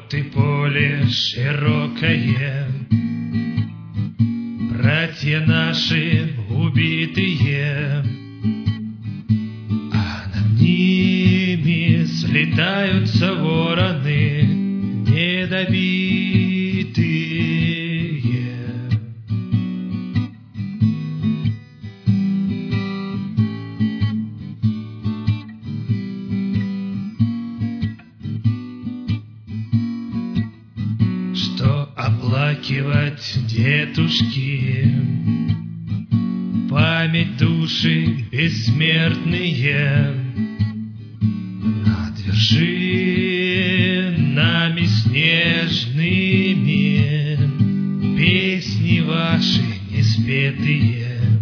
Вот и поле широкое, братья наши убитые, а над ними слетаются вороны недобитые. Что оплакивать, дедушки, память души бессмертные, над вершинами снежными песни ваши неспетые.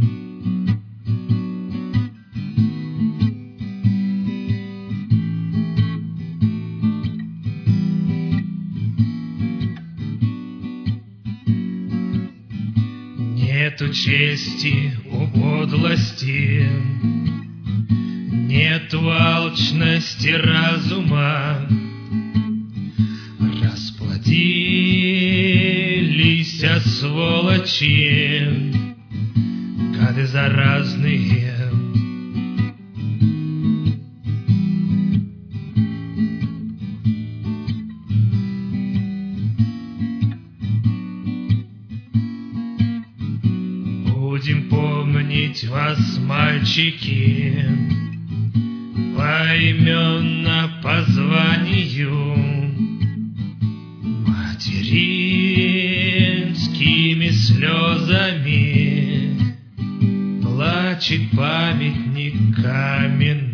Нету чести у подлости, нету алчности разума. Расплодились сволочи, гады заразные. Будем помнить вас, мальчики, поименно по званию, материнскими слезами плачет памятник каменный.